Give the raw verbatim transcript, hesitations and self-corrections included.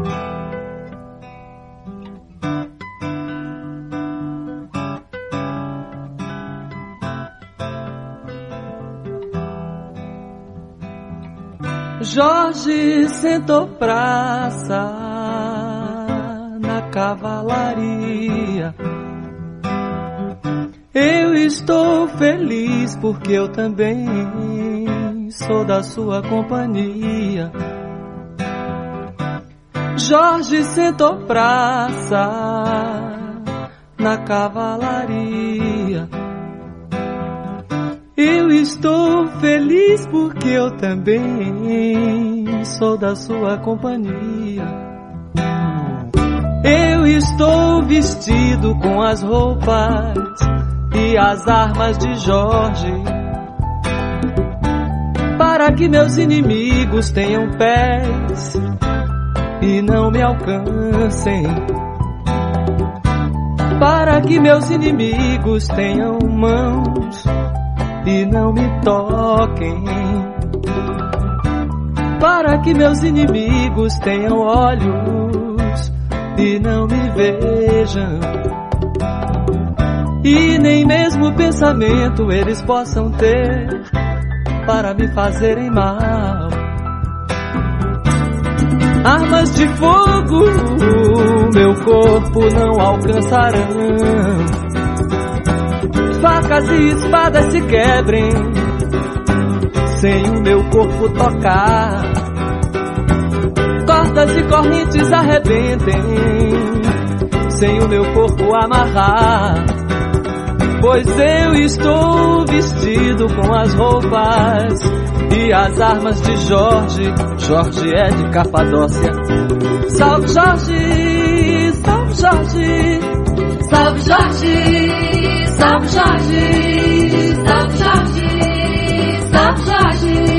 Jorge sentou praça na cavalaria. Eu estou feliz porque eu também sou da sua companhia. Jorge sentou praça na cavalaria. Eu estou feliz porque eu também sou da sua companhia. Eu estou vestido com as roupas e as armas de Jorge, para que meus inimigos tenham pés e não me alcancem, para que meus inimigos tenham mãos e não me toquem, para que meus inimigos tenham olhos e não me vejam, e nem mesmo pensamento eles possam ter para me fazerem mal. Armas de fogo meu corpo não alcançarão, facas e espadas se quebrem sem o meu corpo tocar, cordas e correntes arrebentem sem o meu corpo amarrar, pois eu estou vestido com as roupas e as armas de Jorge. Jorge é de Capadócia. Salve Jorge, salve Jorge, salve Jorge, salve Jorge, salve Jorge, salve Jorge.